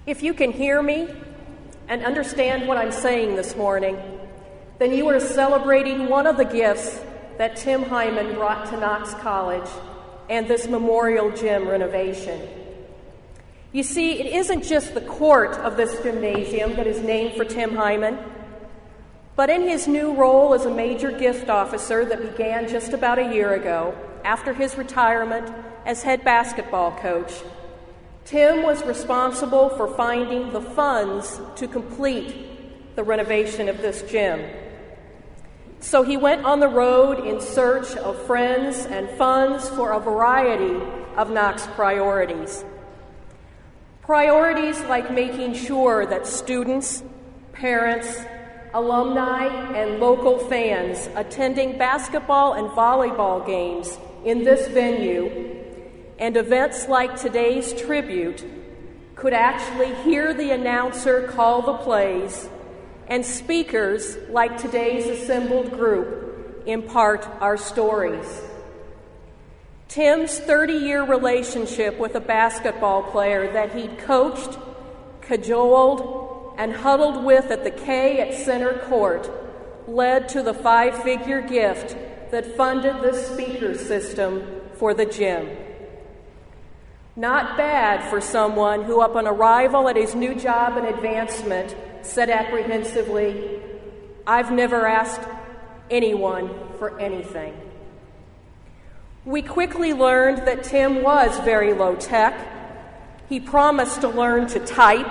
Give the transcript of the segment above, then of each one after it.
If you can hear me and understand what I'm saying this morning, then you are celebrating one of the gifts that Tim Hyman brought to Knox College and this memorial gym renovation. You see, it isn't just the court of this gymnasium that is named for Tim Hyman, but in his new role as a major gift officer that began just about a year ago, after his retirement as head basketball coach, Tim was responsible for finding the funds to complete the renovation of this gym. So he went on the road in search of friends and funds for a variety of Knox priorities. Priorities like making sure that students, parents, alumni, and local fans attending basketball and volleyball games in this venue and events like today's tribute could actually hear the announcer call the plays and speakers like today's assembled group impart our stories. Tim's 30-year relationship with a basketball player that he'd coached, cajoled, and huddled with at the K at center court led to the 5-figure gift that funded the speaker system for the gym. Not bad for someone who, upon arrival at his new job and advancement, said apprehensively, "I've never asked anyone for anything." We quickly learned that Tim was very low-tech. He promised to learn to type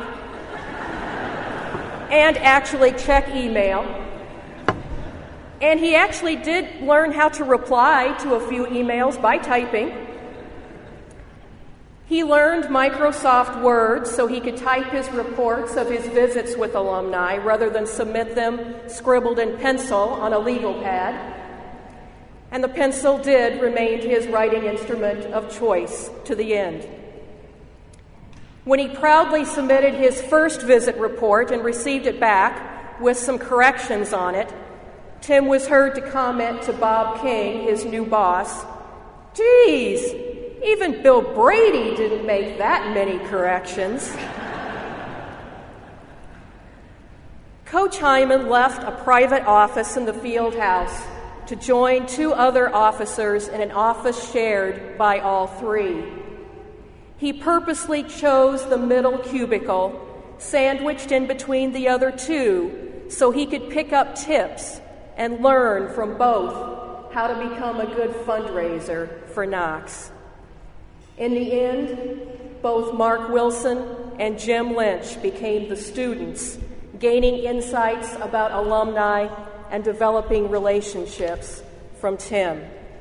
and actually check email. And he actually did learn how to reply to a few emails by typing. He learned Microsoft Word so he could type his reports of his visits with alumni rather than submit them scribbled in pencil on a legal pad. And the pencil did remain his writing instrument of choice to the end. When he proudly submitted his first visit report and received it back with some corrections on it, Tim was heard to comment to Bob King, his new boss, "Geez, even Bill Brady didn't make that many corrections." Coach Hyman left a private office in the field house to join 2 other officers in an office shared by all 3. He purposely chose the middle cubicle, sandwiched in between the other 2, so he could pick up tips and learn from both how to become a good fundraiser for Knox. In the end, both Mark Wilson and Jim Lynch became the students, gaining insights about alumni and developing relationships from Tim.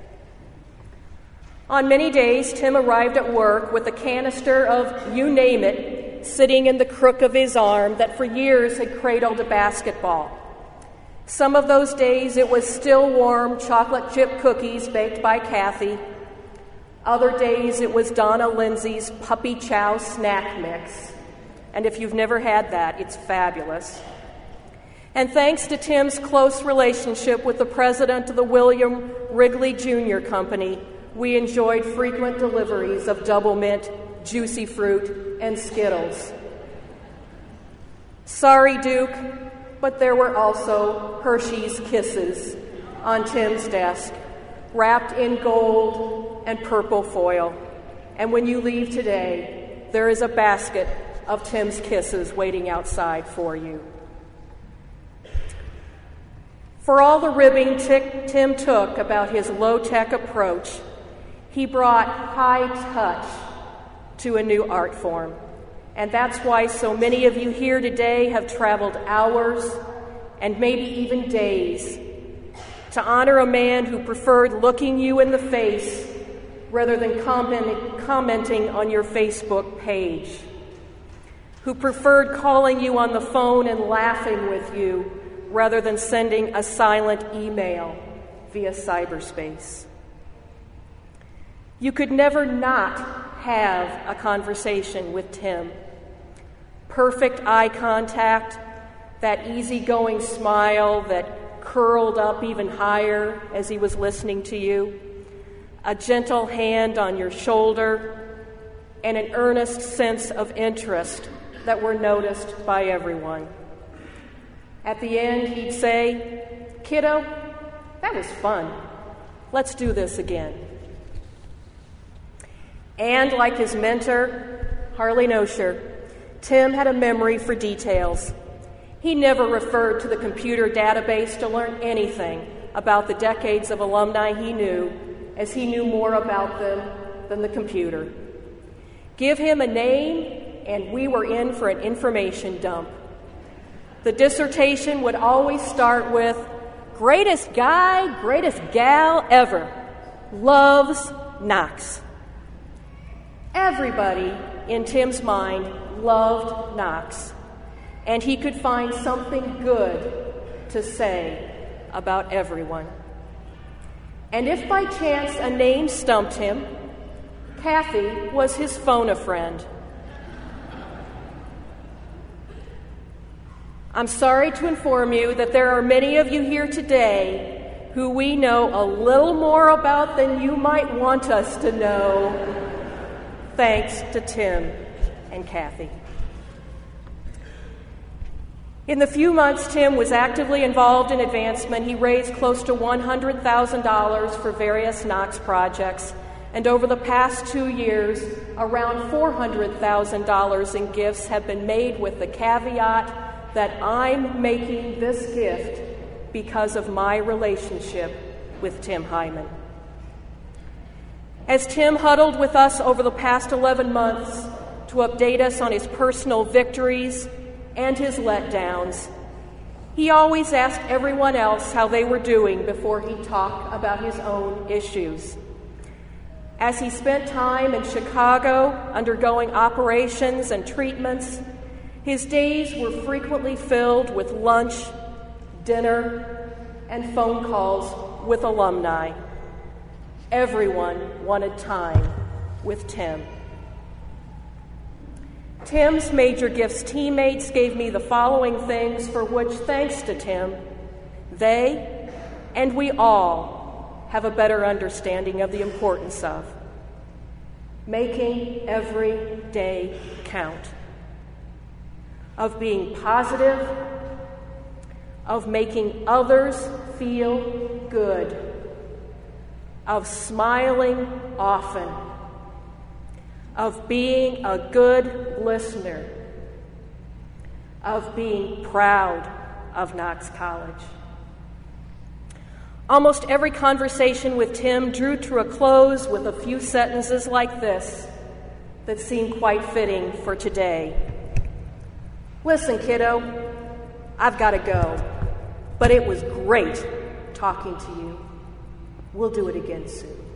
On many days, Tim arrived at work with a canister of you name it sitting in the crook of his arm that for years had cradled a basketball. Some of those days it was still warm chocolate chip cookies baked by Kathy. Other days it was Donna Lindsay's Puppy Chow snack mix. And if you've never had that, it's fabulous. And thanks to Tim's close relationship with the president of the William Wrigley Jr. Company, we enjoyed frequent deliveries of Double Mint, Juicy Fruit, and Skittles. Sorry, Duke, but there were also Hershey's Kisses on Tim's desk, wrapped in gold and purple foil. And when you leave today, there is a basket of Tim's Kisses waiting outside for you. For all the ribbing Tim took about his low-tech approach, he brought high touch to a new art form. And that's why so many of you here today have traveled hours and maybe even days to honor a man who preferred looking you in the face rather than commenting on your Facebook page, who preferred calling you on the phone and laughing with you rather than sending a silent email via cyberspace. You could never not have a conversation with Tim. Perfect eye contact, that easygoing smile that curled up even higher as he was listening to you, a gentle hand on your shoulder, and an earnest sense of interest that were noticed by everyone. At the end, he'd say, "Kiddo, that was fun. Let's do this again." And like his mentor, Harley Nosher, Tim had a memory for details. He never referred to the computer database to learn anything about the decades of alumni he knew, as he knew more about them than the computer. Give him a name, and we were in for an information dump. The dissertation would always start with, "Greatest guy, greatest gal ever, loves Knox." Everybody in Tim's mind loved Knox, and he could find something good to say about everyone. And if by chance a name stumped him, Kathy was his phone-a-friend. I'm sorry to inform you that there are many of you here today who we know a little more about than you might want us to know, thanks to Tim and Kathy. In the few months Tim was actively involved in advancement, he raised close to $100,000 for various Knox projects, and over the past 2 years, around $400,000 in gifts have been made, with the caveat that I'm making this gift because of my relationship with Tim Hyman. As Tim huddled with us over the past 11 months to update us on his personal victories and his letdowns, he always asked everyone else how they were doing before he talked about his own issues. As he spent time in Chicago undergoing operations and treatments, his days were frequently filled with lunch, dinner, and phone calls with alumni. Everyone wanted time with Tim. Tim's Major Gifts teammates gave me the following things for which, thanks to Tim, they and we all have a better understanding of the importance of making every day count, of being positive, of making others feel good, of smiling often, of being a good listener, of being proud of Knox College. Almost every conversation with Tim drew to a close with a few sentences like this that seem quite fitting for today. "Listen, kiddo, I've got to go, but it was great talking to you. We'll do it again soon."